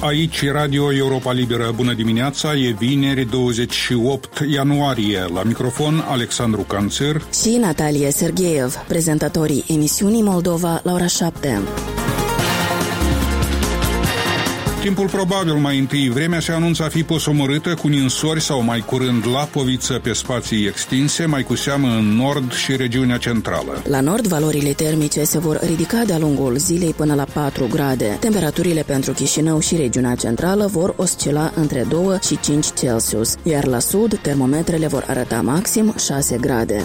Aici Radio Europa Liberă. Bună dimineața, e vineri 28 ianuarie. La microfon Alexandru Canțir și Natalia Sergeev, prezentatorii emisiunii Moldova la ora 7. Timpul probabil mai întâi, vremea se anunță a fi posomorâtă cu ninsori sau mai curând lapoviță pe spații extinse, mai cu seamă în nord și regiunea centrală. La nord, valorile termice se vor ridica de-a lungul zilei până la 4 grade. Temperaturile pentru Chișinău și regiunea centrală vor oscila între 2 și 5 Celsius, iar la sud, termometrele vor arăta maxim 6 grade.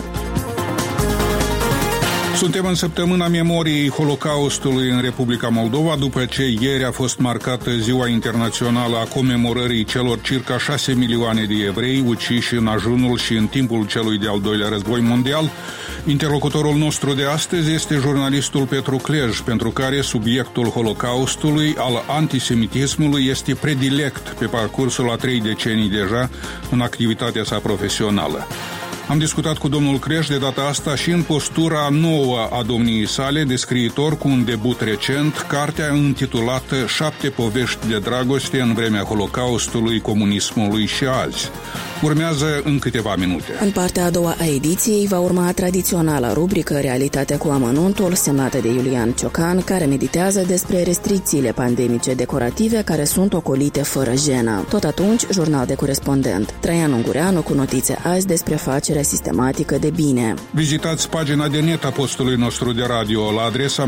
Suntem în săptămâna memoriei Holocaustului în Republica Moldova, după ce ieri a fost marcată Ziua Internațională a comemorării celor circa 6 milioane de evrei uciși în ajunul și în timpul celui de-al doilea război mondial. Interlocutorul nostru de astăzi este jurnalistul Petru Clej, pentru care subiectul Holocaustului, al antisemitismului, este predilect pe parcursul a 3 decenii deja în activitatea sa profesională. Am discutat cu domnul Clej de data asta și în postura nouă a domniei sale de scriitor cu un debut recent, cartea intitulată 7 povești de dragoste în vremea Holocaustului, comunismului și azi. Urmează în câteva minute. În partea a doua a ediției va urma tradiționala rubrică Realitatea cu amănuntul, semnată de Iulian Ciocan, care meditează despre restricțiile pandemice decorative care sunt ocolite fără jenă. Tot atunci, jurnal de corespondent. Traian Ungureanu cu notițe azi despre facerea sistematică de bine. Vizitați pagina de net a postului nostru de radio la adresa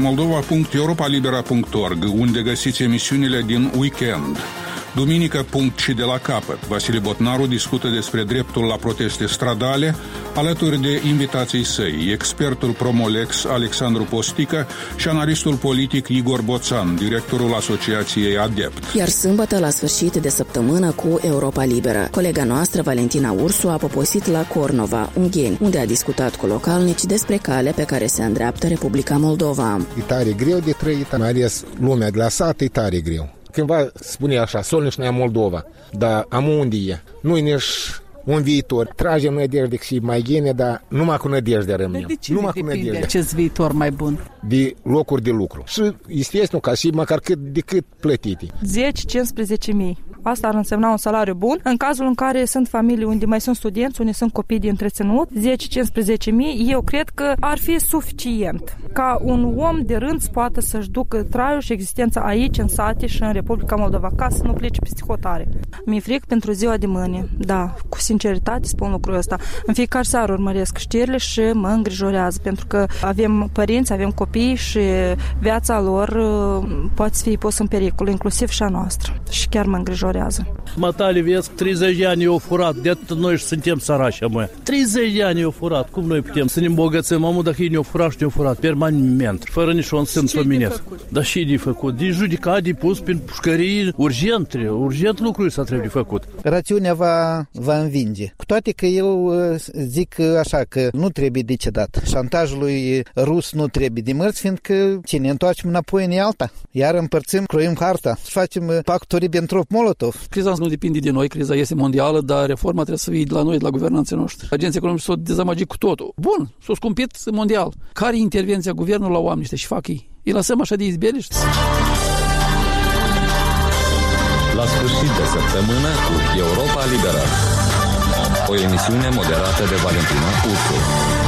moldova.europalibera.org, unde găsiți emisiunile din weekend. Duminică, punct și de la capăt. Vasile Botnaru discută despre dreptul la proteste stradale, alături de invitații săi, expertul Promolex Alexandru Postică și analistul politic Igor Boțan, directorul Asociației Adept. Iar sâmbătă, la sfârșit de săptămână, cu Europa Liberă. Colega noastră, Valentina Ursu, a poposit la Cornova, Ungheni, unde a discutat cu localnici despre calea pe care se îndreaptă Republica Moldova. E tare greu de trăit, mai ales lumea glasată, e tare greu. Cândva spune așa, solnișnea Moldova, dar am unde e? Nu-i nici un viitor. Tragem nădejde și mai bine, dar numai cu nădejde rămânem. De cine depinde acest viitor mai bun? De locuri de lucru. Și este ca și măcar cât de cât plătite. 10-15 mii. Asta ar însemna un salariu bun. În cazul în care sunt familii unde mai sunt studenți, unde sunt copii de întreținut, 10-15 mii, eu cred că ar fi suficient ca un om de rând să poată să-și ducă traiul și existența aici, în sate și în Republica Moldova, ca să nu plece peste hotare. Mi-e fric pentru ziua de mâine. Da, cu sinceritate spun lucrul ăsta. În fiecare seară urmăresc știrile și mă îngrijorează, pentru că avem părinți, avem copii și viața lor poate să fie pusă în pericol, inclusiv și a noastră. Și chiar mă îngrijorează. Matale, vezi, 30 de ani i-au furat, de atât noi suntem sărași, mă. 30 de ani i-au furat, cum noi putem să ne îmbogățim, mamă, dacă ei ne-au furat și ne-au furat permanent, fără niciun semn pomenesc. Dar și de făcut? De judecat, de pus prin pușcării, urgent lucruri s-a trebuit făcut. Rațiunea va învinge. Cu toate că eu zic așa, că nu trebuie decedat. Șantajul lui rus nu trebuie de mărți, fiindcă ce ne întoarcem înapoi în alta. Iar împărțim, croim harta, facem pactul Ribbentrop-Molotov. Criza nu depinde de noi, criza este mondială, dar reforma trebuie să fie de la noi, de la guvernanții noștri. Agenții economici s-au dezamăgit cu totul. Bun, s-a scumpit mondial. Care e intervenția guvernului la oameni ăștia și fac ei? Îi lăsăm așa de izbeliști? La sfârșit de săptămână cu Europa Liberă. O emisiune moderată de Valentina Ursu.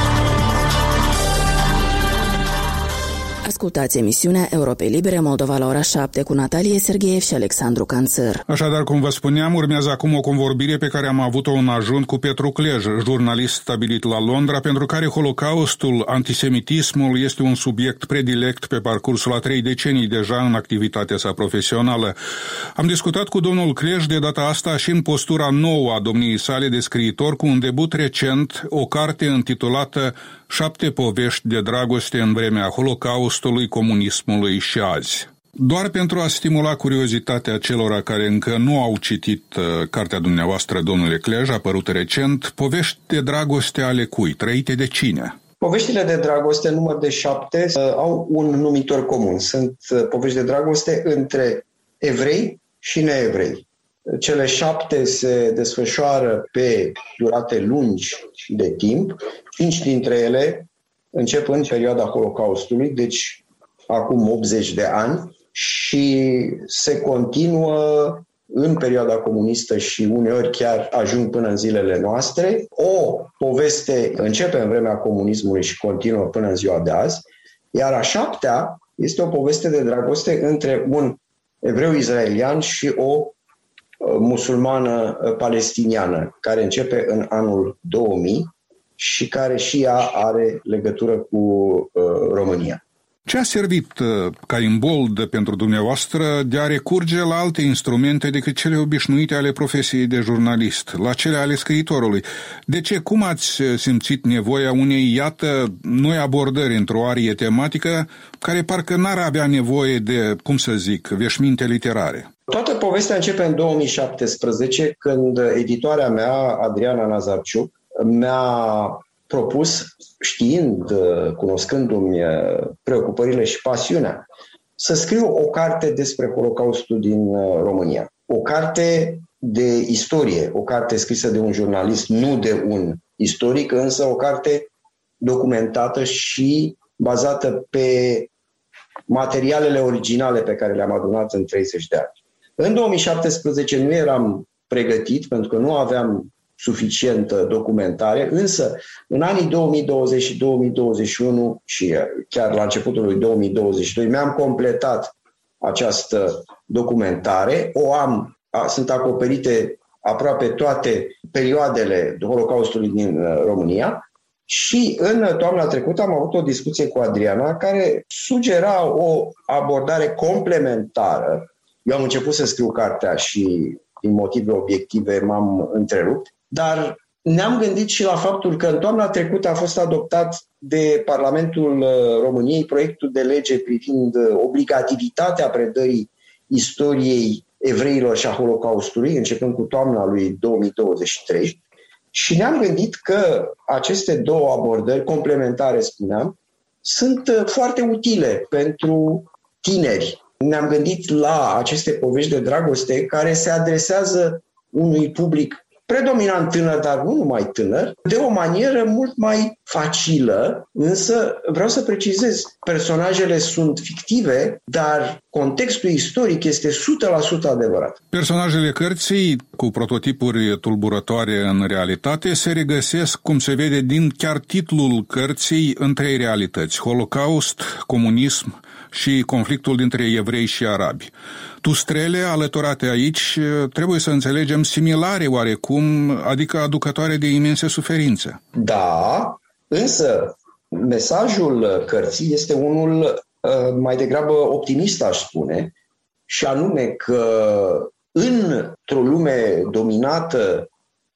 Ascultați emisiunea Europei Libere Moldova la ora 7 cu Natalia Sergeev și Alexandru Canțir. Așadar, cum vă spuneam, urmează acum o convorbire pe care am avut-o în ajun cu Petru Clej, jurnalist stabilit la Londra, pentru care Holocaustul, antisemitismul, este un subiect predilect pe parcursul a 3 decenii deja în activitatea sa profesională. Am discutat cu domnul Clej de data asta și în postura nouă a domniei sale de scriitor cu un debut recent, o carte intitulată 7 povești de dragoste în vremea Holocaustului, comunismului și azi. Doar pentru a stimula curiozitatea celor care încă nu au citit cartea dumneavoastră, domnule Clej, apărută recent, povești de dragoste ale cui? Trăite de cine? Poveștile de dragoste, număr de 7, au un numitor comun. Sunt povești de dragoste între evrei și neevrei. Cele 7 se desfășoară pe durate lungi de timp. 5 dintre ele încep în perioada Holocaustului, deci acum 80 de ani, și se continuă în perioada comunistă și uneori chiar ajung până în zilele noastre. O poveste începe în vremea comunismului și continuă până în ziua de azi, iar a șaptea este o poveste de dragoste între un evreu israelian și o musulmană palestiniană, care începe în anul 2000 și care și ea are legătură cu România. Ce a servit ca imbold pentru dumneavoastră de a recurge la alte instrumente decât cele obișnuite ale profesiei de jurnalist, la cele ale scriitorului? De ce? Cum ați simțit nevoia unei, iată, noi abordări într-o arie tematică care parcă n-ar avea nevoie de, cum să zic, veșminte literare? Toată povestea începe în 2017, când editoarea mea, Adriana Nazarciuc, mi-a propus, știind, cunoscându-mi preocupările și pasiunea, să scriu o carte despre Holocaustul din România. O carte de istorie, o carte scrisă de un jurnalist, nu de un istoric, însă o carte documentată și bazată pe materialele originale pe care le-am adunat în 30 de ani. În 2017 nu eram pregătit, pentru că nu aveam suficientă documentare, însă în anii 2020 și 2021 și chiar la începutul lui 2022 mi-am completat această documentare. Sunt acoperite aproape toate perioadele Holocaustului din România și în toamna trecută am avut o discuție cu Adriana care sugera o abordare complementară. Eu am început să scriu cartea și din motive obiective m-am întrerupt, dar ne-am gândit și la faptul că în toamna trecută a fost adoptat de Parlamentul României proiectul de lege privind obligativitatea predării istoriei evreilor și a Holocaustului, începând cu toamna lui 2023, și ne-am gândit că aceste două abordări complementare, spuneam, sunt foarte utile pentru tineri. Ne-am gândit la aceste povești de dragoste care se adresează unui public predominant tânăr, dar nu numai tânăr, de o manieră mult mai facilă, însă vreau să precizez, personajele sunt fictive, dar contextul istoric este 100% adevărat. Personajele cărții, cu prototipuri tulburătoare în realitate, se regăsesc, cum se vede din chiar titlul cărții, în trei realități: Holocaust, comunism și conflictul dintre evrei și arabi. Tustrele alăturate aici trebuie să înțelegem similare oarecum, adică aducătoare de imense suferințe. Da, însă mesajul cărții este unul mai degrabă optimist, aș spune, și anume că într-o lume dominată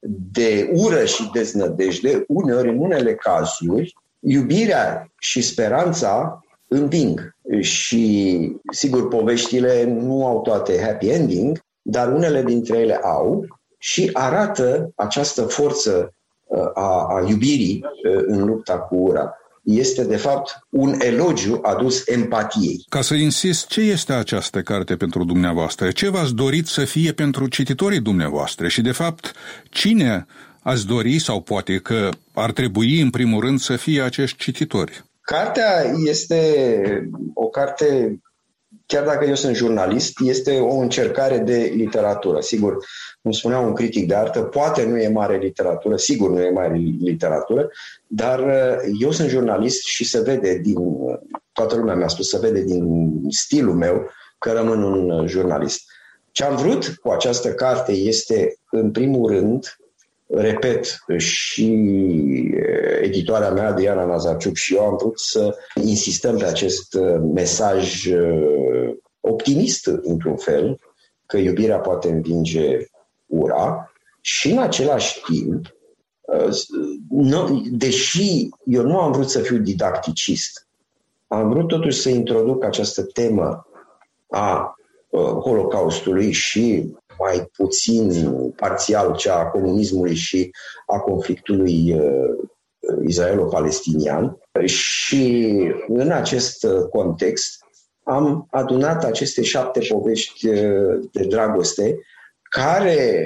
de ură și deznădejde, uneori, în unele cazuri, iubirea și speranța înving. Și, sigur, poveștile nu au toate happy ending, dar unele dintre ele au și arată această forță a iubirii în lupta cu ura. Este, de fapt, un elogiu adus empatiei. Ca să insist, ce este această carte pentru dumneavoastră? Ce v-ați dorit să fie pentru cititorii dumneavoastră? Și, de fapt, cine ați dori sau poate că ar trebui, în primul rând, să fie acești cititori? Cartea este o carte, chiar dacă eu sunt jurnalist, este o încercare de literatură. Sigur, cum spunea un critic de artă, poate nu e mare literatură, sigur nu e mare literatură, dar eu sunt jurnalist și se vede toată lumea mi-a spus, se vede din stilul meu că rămân un jurnalist. Ce am vrut cu această carte este, în primul rând, repet, și editoarea mea, Diana Nazarciuc, și eu am vrut să insistăm pe acest mesaj optimist, într-un fel, că iubirea poate învinge ura și, în același timp, deși eu nu am vrut să fiu didacticist, am vrut totuși să introduc această temă a Holocaustului și mai puțin parțial cea a comunismului și a conflictului israelo-palestinian. Și în acest context am adunat aceste 7 povești de dragoste care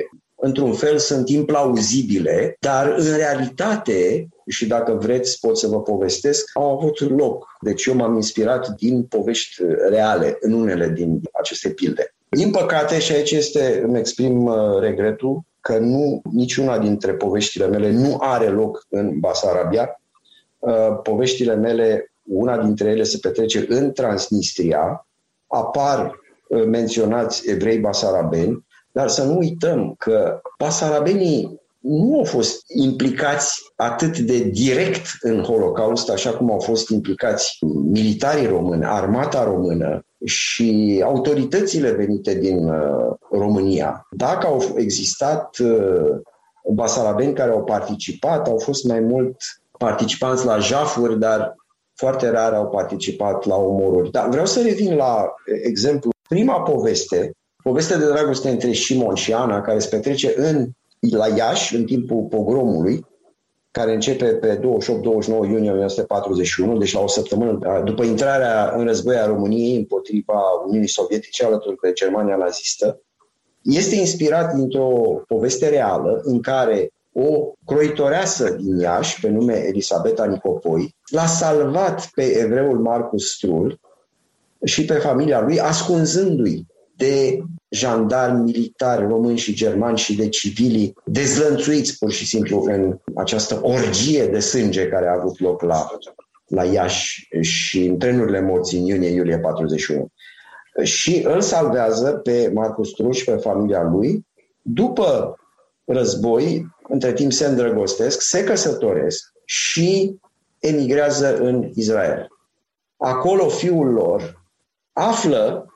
într-un fel sunt implauzibile, dar în realitate, și dacă vreți pot să vă povestesc, au avut loc. Deci eu m-am inspirat din povești reale în unele din aceste pilde. Din păcate, și aici îmi exprim regretul, că niciuna dintre poveștile mele nu are loc în Basarabia. Poveștile mele, una dintre ele se petrece în Transnistria, apar menționați evrei basarabeni, dar să nu uităm că basarabenii nu au fost implicați atât de direct în Holocaust, așa cum au fost implicați militarii români, armata română și autoritățile venite din România. Dacă au existat basarabeni care au participat, au fost mai mult participanți la jafuri, dar foarte rar au participat la omoruri. Dar vreau să revin la exemplu. Prima poveste de dragoste între Șimon și Ana, care se petrece la Iași, în timpul pogromului, care începe pe 28-29 iunie 1941, deci la o săptămână după intrarea în război a României împotriva Uniunii Sovietice alături de Germania nazistă, este inspirat dintr-o poveste reală în care o croitoreasă din Iași, pe nume Elisabeta Nicopoi, l-a salvat pe evreul Marcus Strul și pe familia lui, ascunzându-i de jandarmi militari români și germani și de civilii dezlănțuiți pur și simplu în această orgie de sânge care a avut loc la Iași și în trenurile morții în iunie-iulie 41. Și îl salvează pe Marcus Strul și pe familia lui. După război, între timp se îndrăgostesc, se căsătoresc și emigrează în Israel. Acolo fiul lor află,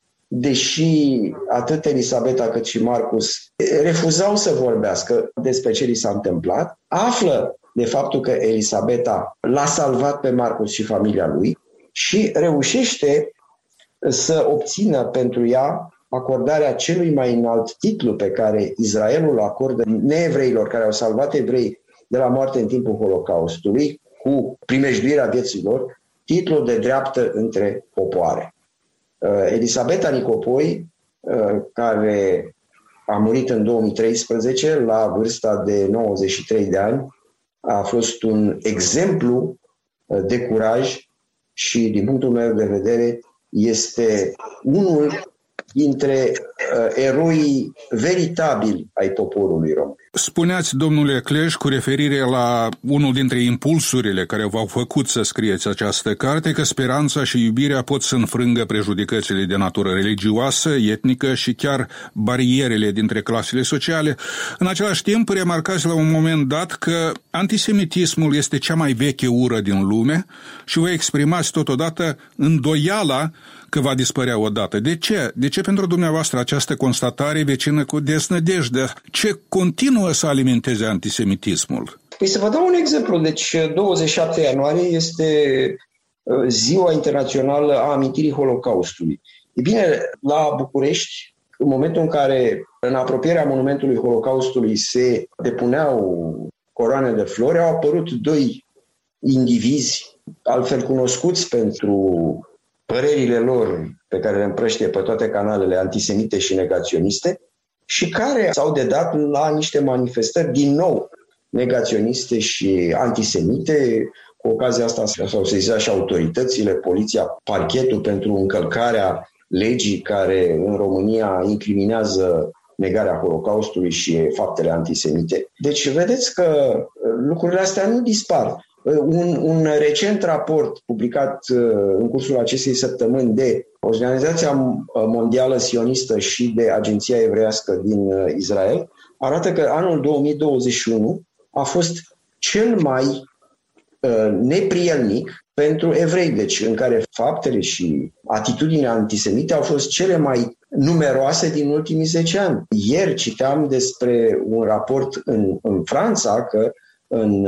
deși atât Elisabeta cât și Marcus refuzau să vorbească despre ce li s-a întâmplat, află de faptul că Elisabeta l-a salvat pe Marcus și familia lui și reușește să obțină pentru ea acordarea celui mai înalt titlu pe care Israelul acordă neevreilor care au salvat evrei de la moarte în timpul Holocaustului, cu primejduirea vieților, titlul de dreaptă între popoare. Elisabeta Nicopoi, care a murit în 2013 la vârsta de 93 de ani, a fost un exemplu de curaj și, din punctul meu de vedere, este unul dintre eroii veritabili ai poporului român. Spuneați, domnule Clej, cu referire la unul dintre impulsurile care v-au făcut să scrieți această carte, că speranța și iubirea pot să înfrângă prejudecățile de natură religioasă, etnică și chiar barierele dintre clasele sociale. În același timp, remarcați la un moment dat că antisemitismul este cea mai veche ură din lume și vă exprimați totodată îndoiala că va dispărea odată. De ce? De ce pentru dumneavoastră această constatare vecină cu deznădejde? Ce continuă să alimenteze antisemitismul? Păi să vă dau un exemplu. Deci 27 ianuarie este Ziua Internațională a Amintirii Holocaustului. E bine, la București, în momentul în care în apropierea monumentului Holocaustului se depuneau coroane de flori, au apărut doi indivizi, altfel cunoscuți pentru părerile lor pe care le împrăștie pe toate canalele antisemite și negaționiste și care s-au dedat la niște manifestări din nou negaționiste și antisemite. Cu ocazia asta s-au sesizat și autoritățile, poliția, parchetul pentru încălcarea legii care în România incriminează negarea Holocaustului și faptele antisemite. Deci vedeți că lucrurile astea nu dispar. Un recent raport publicat în cursul acestei săptămâni de Organizația Mondială Sionistă și de Agenția Evreiască din Israel arată că anul 2021 a fost cel mai neprielnic pentru evrei, deci în care faptele și atitudinile antisemite au fost cele mai numeroase din ultimii 10 ani. Ieri citeam despre un raport în Franța că în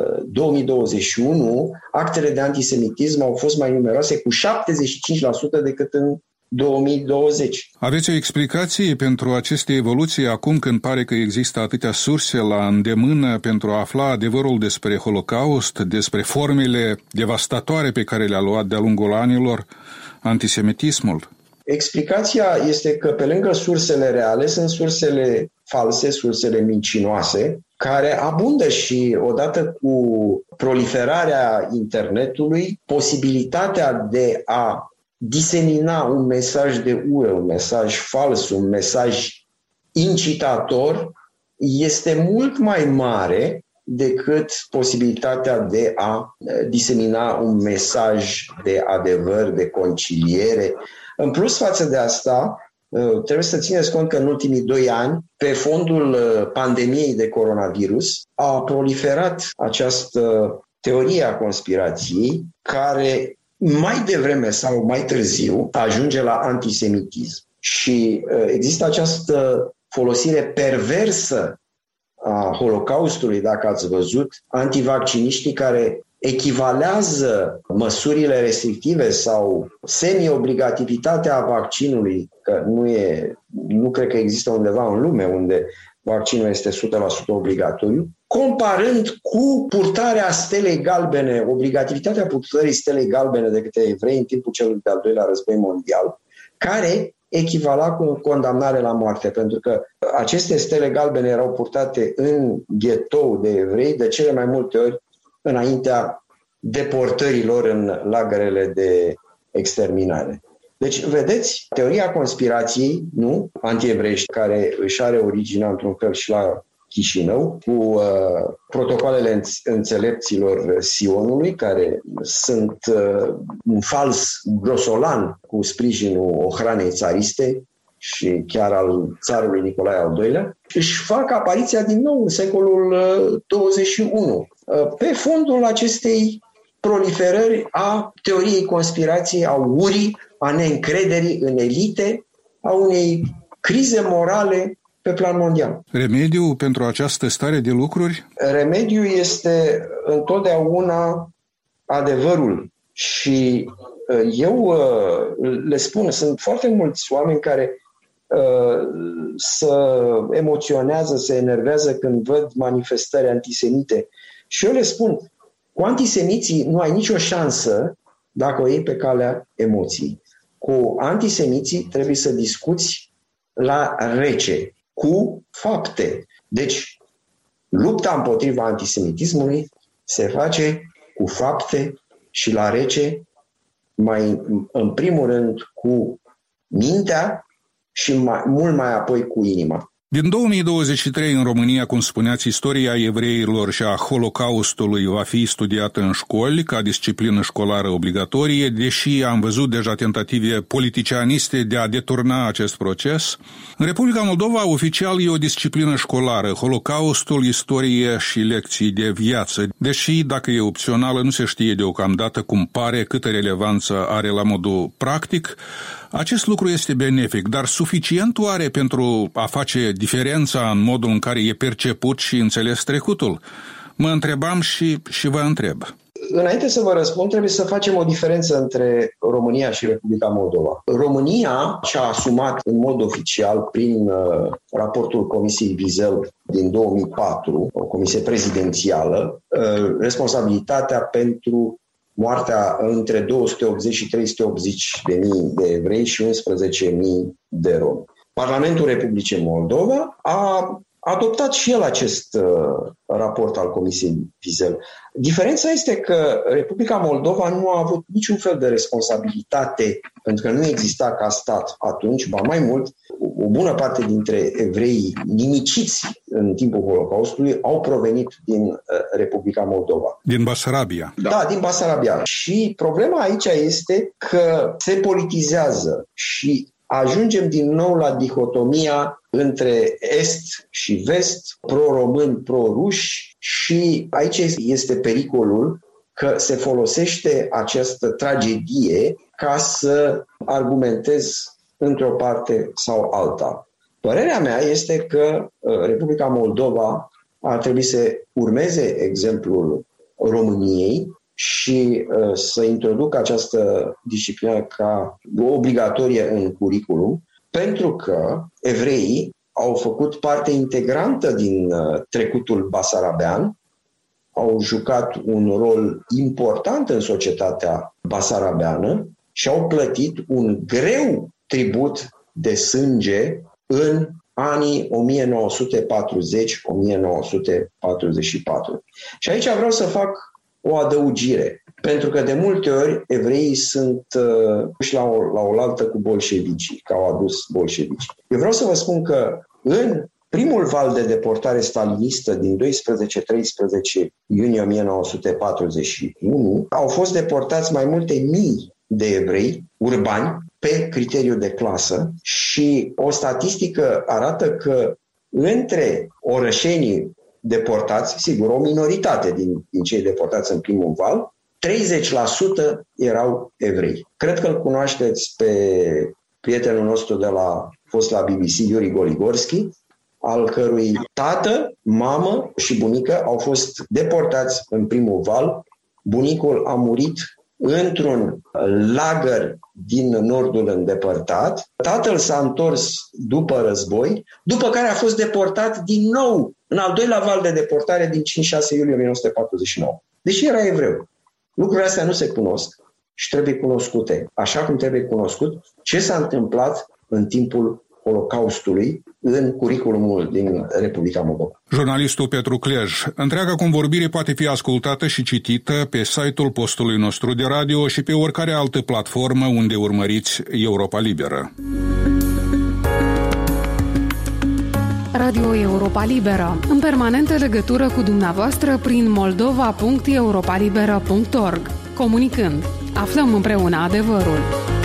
2021 actele de antisemitism au fost mai numeroase cu 75% decât în 2020. Aveți o explicație pentru aceste evoluții acum când pare că există atâtea surse la îndemână pentru a afla adevărul despre Holocaust, despre formele devastatoare pe care le-a luat de-a lungul anilor antisemitismul? Explicația este că pe lângă sursele reale sunt sursele false, sursele mincinoase, care abundă și odată cu proliferarea internetului, posibilitatea de a disemina un mesaj de ură, un mesaj fals, un mesaj incitator, este mult mai mare decât posibilitatea de a disemina un mesaj de adevăr, de conciliere. În plus față de asta, trebuie să țineți cont că în ultimii 2 ani, pe fondul pandemiei de coronavirus, a proliferat această teorie a conspirației care mai devreme sau mai târziu ajunge la antisemitism. Și există această folosire perversă a Holocaustului, dacă ați văzut, antivacciniștii care echivalează măsurile restrictive sau semi-obligativitatea vaccinului, că nu cred că există undeva în lume unde vaccinul este 100% obligatoriu, comparând cu purtarea stelei galbene, obligativitatea purtării stelei galbene de către evrei în timpul celui de-al doilea război mondial, care echivala cu condamnare la moarte, pentru că aceste stele galbene erau purtate în ghetou de evrei de cele mai multe ori înaintea deportărilor în lagărele de exterminare. Deci, vedeți, teoria conspirației, nu, antievreiești, care își are originea într-un fel și la Chișinău, cu protocoalele înțelepților Sionului, care sunt un fals grosolan cu sprijinul ohranei țariste și chiar al țarului Nicolae al II-lea, își fac apariția din nou în secolul 21. Pe fondul acestei proliferări a teoriei conspirației, a urii, a neîncrederii în elite, a unei crize morale pe plan mondial. Remediul pentru această stare de lucruri? Remediul este întotdeauna adevărul. Și eu le spun, sunt foarte mulți oameni care se emoționează, se enervează când văd manifestări antisemite. Și eu le spun, cu antisemiții nu ai nicio șansă dacă o iei pe calea emoției. Cu antisemiții trebuie să discuți la rece, cu fapte. Deci, lupta împotriva antisemitismului se face cu fapte și la rece, în primul rând cu mintea și mult mai apoi cu inima. Din 2023 în România, cum spuneați, istoria evreilor și a Holocaustului va fi studiată în școli ca disciplină școlară obligatorie, deși am văzut deja tentative politicianiste de a deturna acest proces. În Republica Moldova, oficial, e o disciplină școlară, Holocaustul, istorie și lecții de viață, deși, dacă e opțională, nu se știe deocamdată cum pare, câtă relevanță are la modul practic. Acest lucru este benefic, dar suficient oare pentru a face diferența în modul în care e perceput și înțeles trecutul? Mă întrebam și vă întreb. Înainte să vă răspund, trebuie să facem o diferență între România și Republica Moldova. România și-a asumat în mod oficial, prin raportul Comisiei Vizel din 2004, o comisie prezidențială, responsabilitatea pentru moartea între 280 și 380 de mii de evrei și 11.000 de romi. Parlamentul Republicii Moldova a adoptat și el acest raport al Comisiei Vizel. Diferența este că Republica Moldova nu a avut niciun fel de responsabilitate, pentru că nu exista ca stat atunci, ba mai mult, o bună parte dintre evreii nimiciți în timpul Holocaustului au provenit din Republica Moldova. Din Basarabia. Da, din Basarabia. Și problema aici este că se politizează și ajungem din nou la dihotomia între est și vest, pro-români, pro-ruși, și aici este pericolul că se folosește această tragedie ca să argumentez într-o parte sau alta. Părerea mea este că Republica Moldova ar trebui să urmeze exemplul României și să introducă această disciplină ca obligatorie în curriculum, pentru că evreii au făcut parte integrantă din trecutul basarabean, au jucat un rol important în societatea basarabeană și au plătit un greu tribut de sânge în anii 1940-1944. Și aici vreau să fac o adăugire, pentru că de multe ori evreii sunt puși la oaltă cu bolșevicii, că au adus bolșevicii. Eu vreau să vă spun că în primul val de deportare stalinistă din 12-13 iunie 1941 au fost deportați mai multe mii de evrei urbani pe criteriu de clasă și o statistică arată că între orășenii deportați, sigur, o minoritate din cei deportați în primul val, 30% erau evrei. Cred că îl cunoașteți pe prietenul nostru fost la BBC, Yuri Goligorski, al cărui tată, mamă și bunică au fost deportați în primul val. Bunicul a murit într-un lagăr din nordul îndepărtat. Tatăl s-a întors după război, după care a fost deportat din nou în al doilea val de deportare din 5-6 iulie 1949. Deși era evreu. Lucrurile astea nu se cunosc și trebuie cunoscute. Așa cum trebuie cunoscut ce s-a întâmplat în timpul Holocaustului în curiculumul din Republica Moldova. Jurnalistul Petru Clej. Întreaga convorbire poate fi ascultată și citită pe site-ul postului nostru de radio și pe oricare altă platformă unde urmăriți Europa Liberă. Radio Europa Liberă, în permanentă legătură cu dumneavoastră prin moldova.europalibera.org. Comunicând, aflăm împreună adevărul.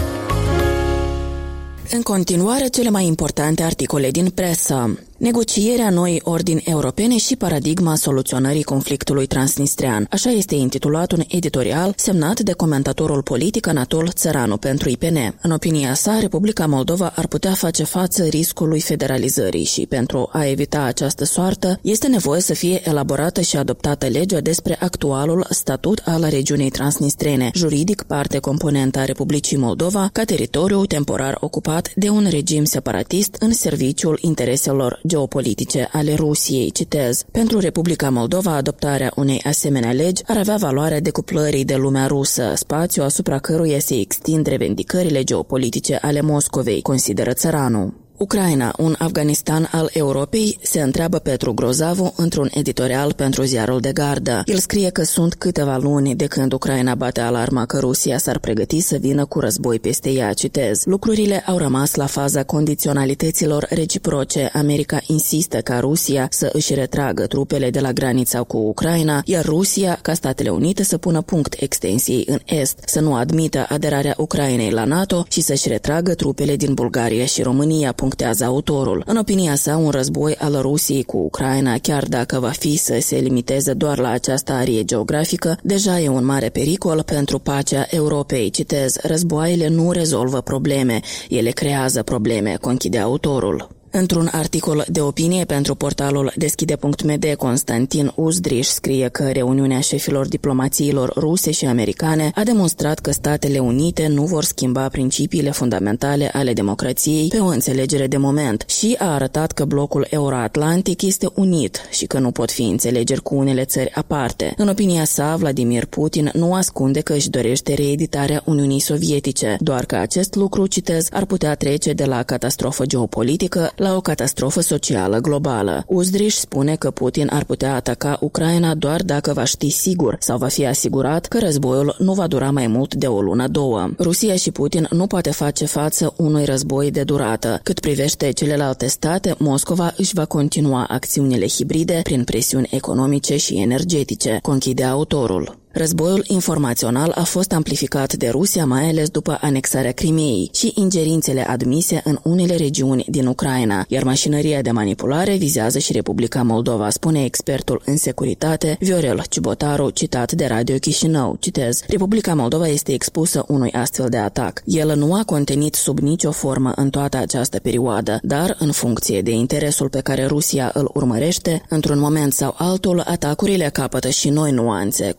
În continuare, cele mai importante articole din presă. Negocierea noii ordini europene și paradigma soluționării conflictului transnistrean. Așa este intitulat un editorial semnat de comentatorul politic Anatol Țăranu pentru IPN. În opinia sa, Republica Moldova ar putea face față riscului federalizării și pentru a evita această soartă, este nevoie să fie elaborată și adoptată legea despre actualul statut al regiunii transnistrene, juridic parte componentă a Republicii Moldova, ca teritoriu temporar ocupat de un regim separatist în serviciul intereselor geopolitice ale Rusiei, citez. Pentru Republica Moldova, adoptarea unei asemenea legi ar avea valoarea decuplării de lumea rusă, spațiu asupra căruia se extind revendicările geopolitice ale Moscovei, consideră Țăranu. Ucraina, un Afganistan al Europei, se întreabă Petru Grozavu într-un editorial pentru ziarul de gardă. El scrie că sunt câteva luni de când Ucraina bate alarma că Rusia s-ar pregăti să vină cu război peste ea, citez. Lucrurile au rămas la faza condiționalităților reciproce. America insistă ca Rusia să își retragă trupele de la granița cu Ucraina, iar Rusia, ca Statele Unite, să pună punct extensiei în est, să nu admită aderarea Ucrainei la NATO și să-și retragă trupele din Bulgaria și România, punctează autorul. În opinia sa, un război al Rusiei cu Ucraina, chiar dacă va fi să se limiteze doar la această arie geografică, deja e un mare pericol pentru pacea Europei. Citez, războaiele nu rezolvă probleme, ele creează probleme, conchide autorul. Într-un articol de opinie pentru portalul Deschide.md, Constantin Uzdriș scrie că reuniunea șefilor diplomațiilor ruse și americane a demonstrat că Statele Unite nu vor schimba principiile fundamentale ale democrației pe o înțelegere de moment și a arătat că blocul euroatlantic este unit și că nu pot fi înțelegeri cu unele țări aparte. În opinia sa, Vladimir Putin nu ascunde că își dorește reeditarea Uniunii Sovietice, doar că acest lucru, citez, ar putea trece de la catastrofă geopolitică la o catastrofă socială globală. Uzdriș spune că Putin ar putea ataca Ucraina doar dacă va ști sigur sau va fi asigurat că războiul nu va dura mai mult de o lună-două. Rusia și Putin nu poate face față unui război de durată. Cât privește celelalte state, Moscova își va continua acțiunile hibride prin presiuni economice și energetice, conchide autorul. Războiul informațional a fost amplificat de Rusia, mai ales după anexarea Crimeei și ingerințele admise în unele regiuni din Ucraina, iar mașinăria de manipulare vizează și Republica Moldova, spune expertul în securitate Viorel Cibotaru, citat de Radio Chișinău. Citez, Republica Moldova este expusă unui astfel de atac. El nu a contenit sub nicio formă în toată această perioadă, dar, în funcție de interesul pe care Rusia îl urmărește, într-un moment sau altul, atacurile capătă și noi nuanțe, consideră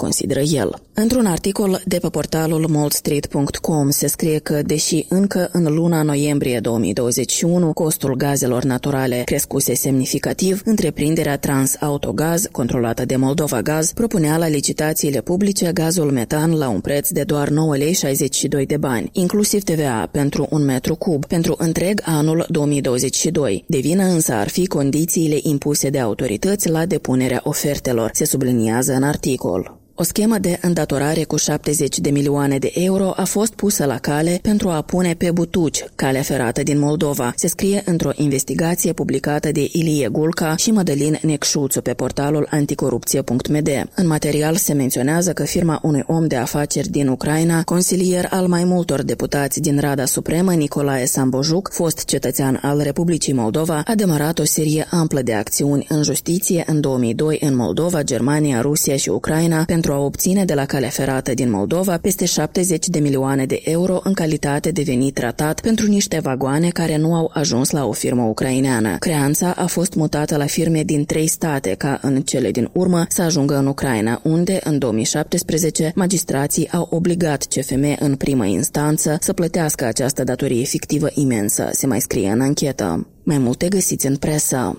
el. Într-un articol de pe portalul moldstreet.com se scrie că, deși încă în luna noiembrie 2021 costul gazelor naturale crescuse semnificativ, întreprinderea Transautogaz, controlată de Moldova Gaz, propunea la licitațiile publice gazul metan la un preț de doar 9,62 lei de bani, inclusiv TVA pentru un metru cub, pentru întreg anul 2022. De vină însă ar fi condițiile impuse de autorități la depunerea ofertelor, se subliniază în articol. O schemă de îndatorare cu 70 de milioane de euro a fost pusă la cale pentru a pune pe butuci calea ferată din Moldova, se scrie într-o investigație publicată de Ilie Gulca și Mădălin Necșuțu pe portalul anticorupție.md. În material se menționează că firma unui om de afaceri din Ucraina, consilier al mai multor deputați din Rada Supremă, Nicolae Sambojuc, fost cetățean al Republicii Moldova, a demarat o serie amplă de acțiuni în justiție în 2002 în Moldova, Germania, Rusia și Ucraina pentru a obține de la calea ferată din Moldova peste 70 de milioane de euro în calitate de venit ratat pentru niște vagoane care nu au ajuns la o firmă ucraineană. Creanța a fost mutată la firme din 3 state, ca în cele din urmă să ajungă în Ucraina, unde, în 2017, magistrații au obligat CFM în primă instanță să plătească această datorie fictivă imensă, se mai scrie în anchetă. Mai multe găsiți în presă.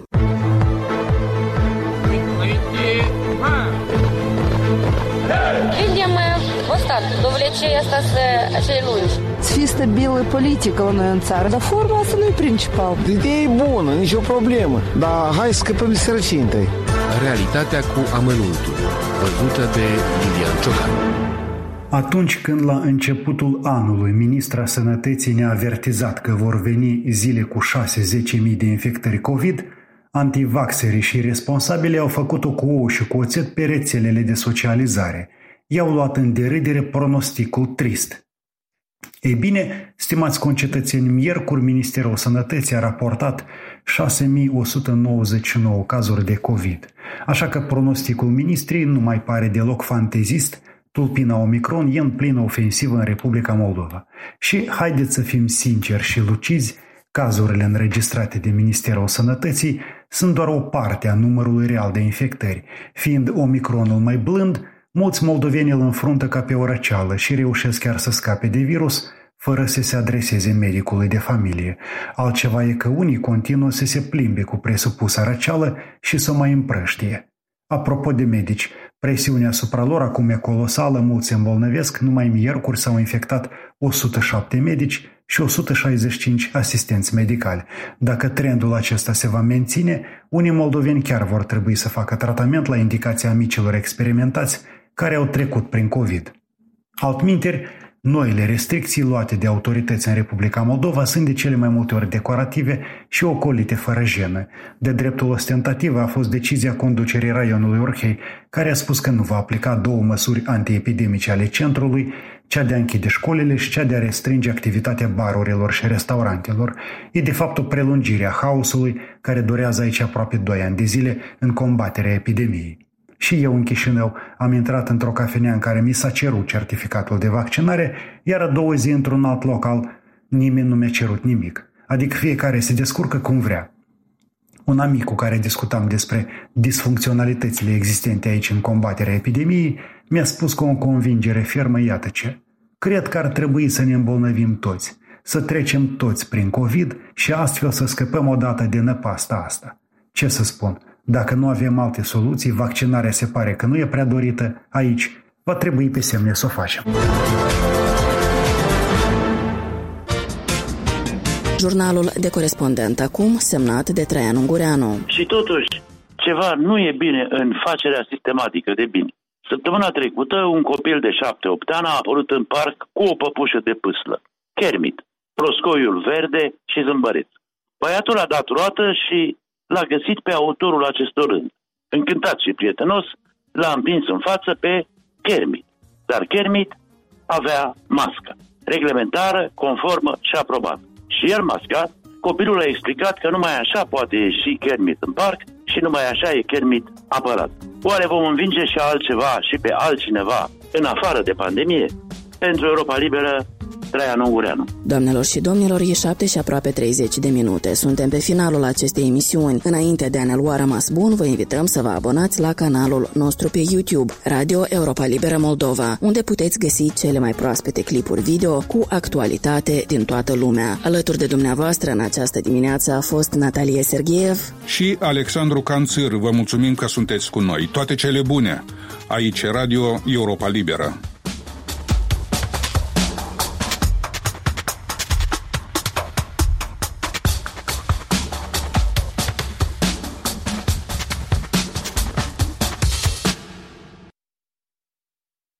Să fie stabilă politică la noi în țară, dar forma asta nu e principal. Ideea e bună, nicio problemă, dar hai să scăpăm de sărăcie întâi. Realitatea cu amănuntul, văzută de Iulian Ciocan. Atunci când la începutul anului ministra Sănătății ne-a avertizat că vor veni zile cu 6-10.000 de infectări COVID, antivaxerii și responsabili au făcut-o cu ou și cu oțet pe rețelele de socializare. I-au luat în deridere pronosticul trist. Ei bine, stimați concetățeni, miercuri Ministerul Sănătății a raportat 6.199 cazuri de COVID. Așa că pronosticul ministrei nu mai pare deloc fantezist, tulpina Omicron e în plină ofensivă în Republica Moldova. Și haideți să fim sinceri și lucizi, cazurile înregistrate de Ministerul Sănătății sunt doar o parte a numărului real de infectări. Fiind Omicronul mai blând, mulți moldoveni îl înfruntă ca pe o răceală și reușesc chiar să scape de virus fără să se adreseze medicului de familie. Altceva e că unii continuă să se plimbe cu presupusa răceală și să mai împrăștie. Apropo de medici, presiunea asupra lor acum e colosală, mulți se îmbolnăvesc, numai miercuri s-au infectat 107 medici și 165 asistenți medicali. Dacă trendul acesta se va menține, unii moldoveni chiar vor trebui să facă tratament la indicația amicilor experimentați care au trecut prin COVID. Altminteri, noile restricții luate de autorități în Republica Moldova sunt de cele mai multe ori decorative și ocolite fără jenă. De dreptul ostentativ a fost decizia conducerii raionului Orhei, care a spus că nu va aplica 2 măsuri antiepidemice ale centrului, cea de a închide școlile și cea de a restringe activitatea barurilor și restaurantelor. E de fapt o prelungire a haosului care durează aici aproape 2 ani de zile în combaterea epidemiei. Și eu în Chișinău am intrat într-o cafenea în care mi s-a cerut certificatul de vaccinare, iar a 2 zi într-un alt local nimeni nu mi-a cerut nimic. Adică fiecare se descurcă cum vrea. Un amic cu care discutam despre disfuncționalitățile existente aici în combaterea epidemiei mi-a spus cu o convingere fermă, iată ce. Cred că ar trebui să ne îmbolnăvim toți, să trecem toți prin COVID și astfel să scăpăm odată de năpasta asta. Ce să spun? Dacă nu avem alte soluții, vaccinarea se pare că nu e prea dorită aici, va trebui pe semne să o facem. Jurnalul de corespondent acum, semnat de Traian Ungureanu. Și totuși, ceva nu e bine în facerea sistematică de bine. Săptămâna trecută, un copil de 7-8 ani a apărut în parc cu o păpușă de pâslă. Kermit, proscoiul verde și zâmbăreț. Băiatul a dat roată și l-a găsit pe autorul acestor rând. Încântat și prietenos, l-a împins în față pe Kermit. Dar Kermit avea mască, reglementară, conformă și aprobată. Și el mascat, copilul a explicat că numai așa poate ieși Kermit în parc și numai așa e Kermit apărat. Oare vom învinge și altceva și pe altcineva în afară de pandemie? Pentru Europa Liberă, Traian Ungureanu. Doamnelor și domnilor, e 7 și aproape 30 de minute. Suntem pe finalul acestei emisiuni. Înainte de a ne lua rămas bun, vă invităm să vă abonați la canalul nostru pe YouTube, Radio Europa Liberă Moldova, unde puteți găsi cele mai proaspete clipuri video cu actualitate din toată lumea. Alături de dumneavoastră în această dimineață a fost Natalia Sergeev și Alexandru Canțir. Vă mulțumim că sunteți cu noi. Toate cele bune. Aici Radio Europa Liberă.